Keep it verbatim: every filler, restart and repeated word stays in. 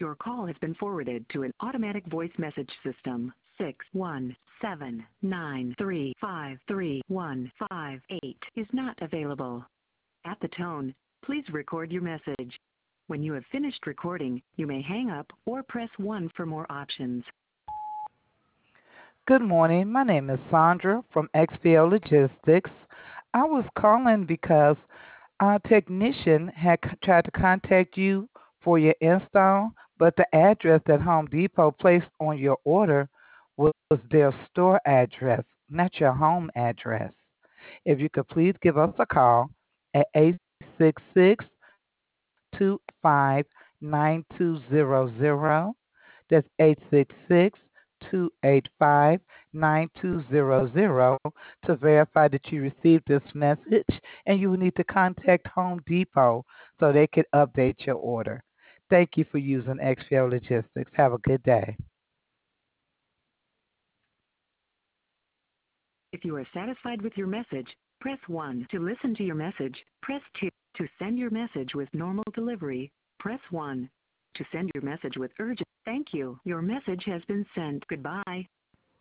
Your call has been forwarded to an automatic voice message system. Six one seven nine three five three one five eight is not available. At the tone, please record your message. When you have finished recording, you may hang up or press one for more options. Good morning. My name is Sandra from X P O Logistics. I was calling because our technician had c- tried to contact you for your install, but the address that Home Depot placed on your order was their store address, not your home address. If you could please give us a call at eight six six, two eight five, nine two zero zero. That's eight six six, two eight five, nine two zero zero to verify that you received this message, and you will need to contact Home Depot so they can update your order. Thank you for using X P O Logistics. Have a good day. If you are satisfied with your message, press one. To listen to your message, press two. To send your message with normal delivery, press one. To send your message with urgent, thank you. Your message has been sent. Goodbye.